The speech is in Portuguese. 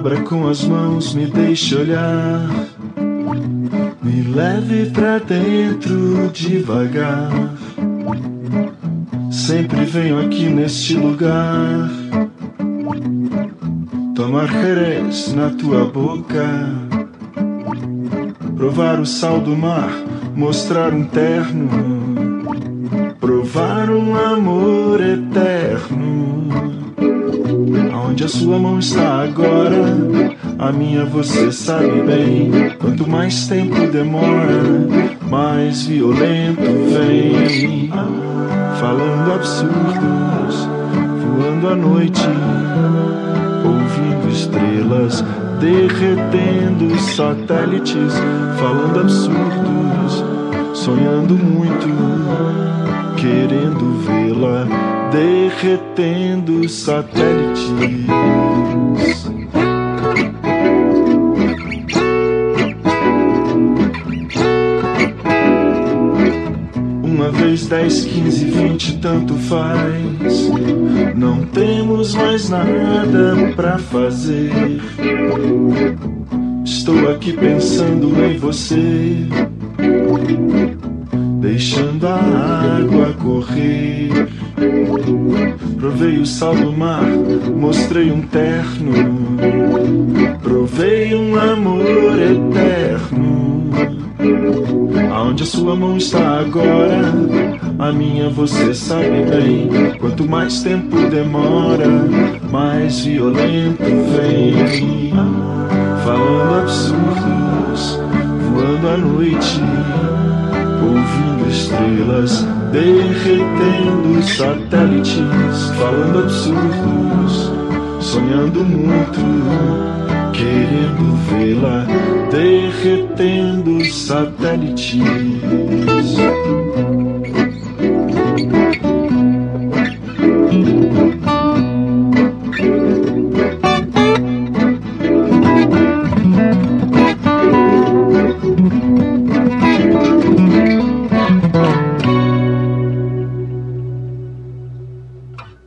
Abra com as mãos, me deixe olhar, me leve pra dentro devagar. Sempre venho aqui neste lugar, tomar Jerez na tua boca, provar o sal do mar, mostrar um terno, provar um amor eterno. Aonde a sua mão está agora, a minha você sabe bem. Quanto mais tempo demora, mais violento vem. Falando absurdos, voando à noite, ouvindo estrelas, derretendo satélites. Falando absurdos, sonhando muito, querendo vê-la, derretendo satélites. Uma vez 10, 15, 20, tanto faz. Não temos mais nada pra fazer. Estou aqui pensando em você, deixando a água correr. Provei o sal do mar, mostrei um terno, provei um amor eterno. Aonde a sua mão está agora, a minha você sabe bem. Quanto mais tempo demora, mais violento vem. Falando absurdos, voando à noite, ouvindo estrelas, derretendo satélites. Falando absurdos, sonhando muito, querendo vê-la, derretendo satélites.